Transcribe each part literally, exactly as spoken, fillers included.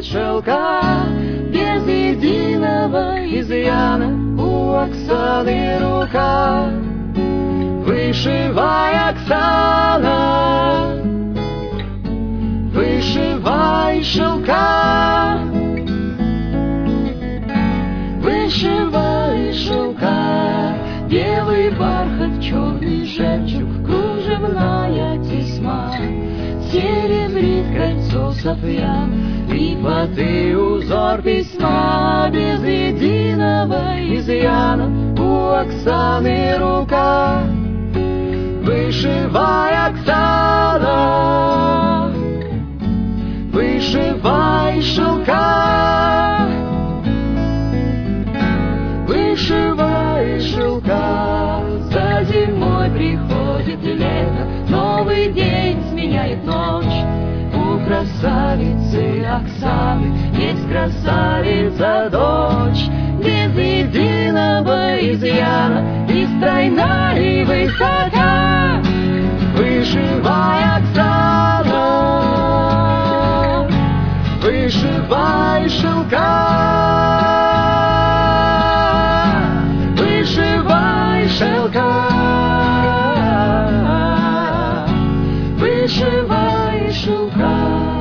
вышивает шелка, без единого изъяна у Оксаны рука. Вышивай, Оксана, вышивай шелка, вышивай шелка, белый бархат, черный жемчуг, кружевная тесьма, серебрит кольцо софьян, и поты узор письма, без единого изъяна у Оксаны рука. Вышивай, Оксана, вышивай шелка, вышивай шелка. За зимой приходит лето, новый день сменяет ночь. У красавицы Оксаны есть красавица дочь, без единого изъяна и стройна, и высока. Вышивай, Оксана, вышивай шелка, вышивай шелка, вышивай шелка.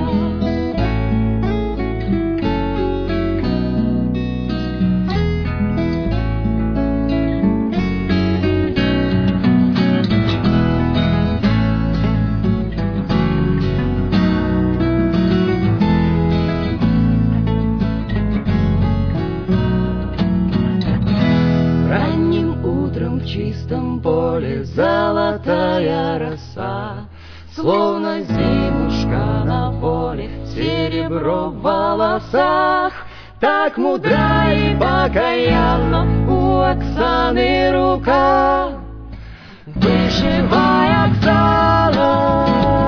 В чистом поле золотая роса, словно зимушка на поле, серебро в волосах. Так мудра и покаянна у Оксаны рука. Вышивай, Оксана,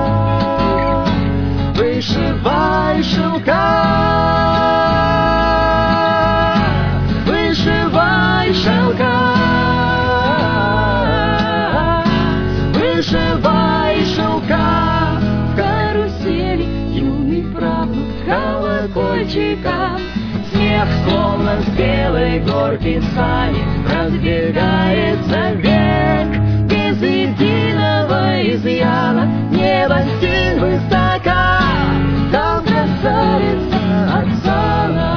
вышивай шелка, вышивай шелка, вышивай шелка. В карусели юный правнук колокольчика, смех словно с белой горки сани разбегается век, без единого изъяна небо стиль высока. Там красавица Оксана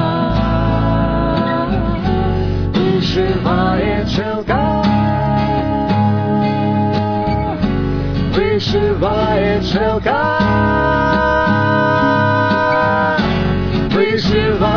вышивает шелка, вышивает шелка, вышивает